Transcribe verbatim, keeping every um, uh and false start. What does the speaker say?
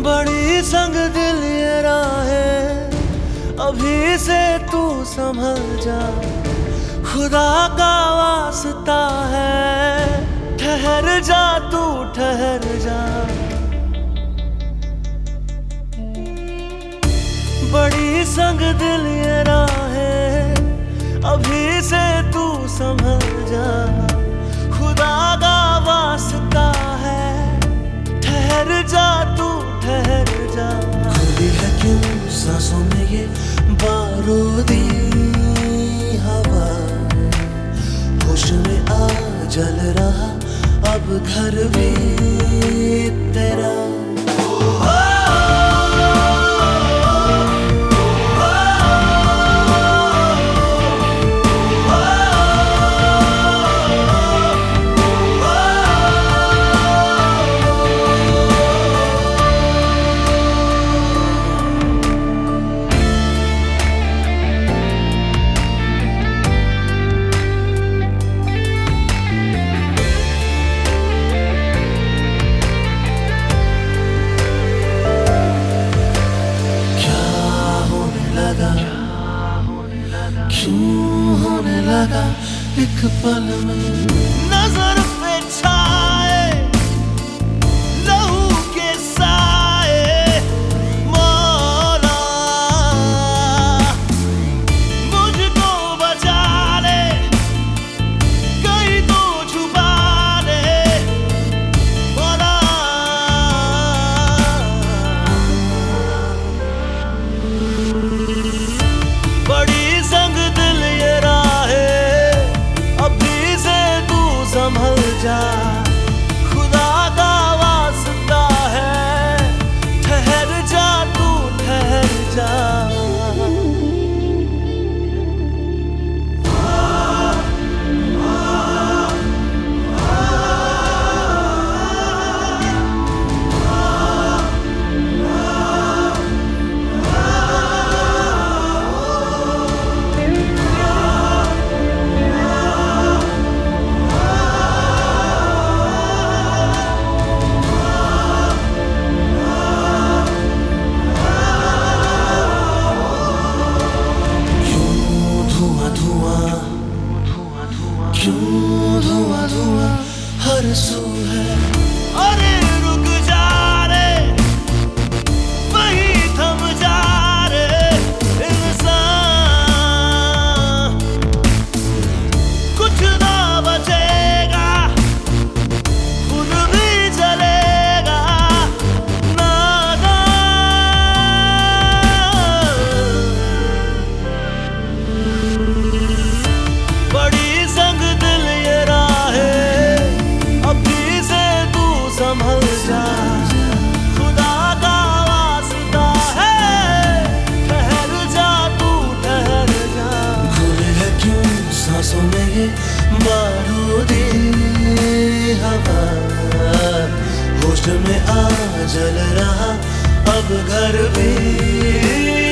बड़ी संग दिल ये राहें, अभी से तू संभल जा। खुदा का वास्ता है, ठहर जा तू ठहर जा। बड़ी संग दिल ये राहें, अभी से तू संभल जा। खुदा का वास्ता है, ठहर जा तू ठहर जा। खुली है क्यों सांसों में ये बारूदी हवा, होश में आ जल रहा अब घर भी तेरा। क्यों होने लगा एक पल में नजर पे छाए लहू के साए। मौला मुझको बचा ले, कहीं तो छुपा ले। मौला बड़ी संग दिल ये राहें, अभी से तू संभल जा। खुदा का वास्ता है, ठहर जा तू ठहर जा। क्यों धुआं धुआं हर सू है। अरे रुक जा रे, वही थम जा रे इंसान। कुछ ना बचेगा, खुद भी जलेगा नादान। बड़ी संग दिल ये राहें, अभी से तू संभल जा। खुदा का वास्ता है, ठहर जा तू ठहर जा। खुले है क्यों सांसों में ये बारूदी हवा, होश में आ जल रहा अब घर भी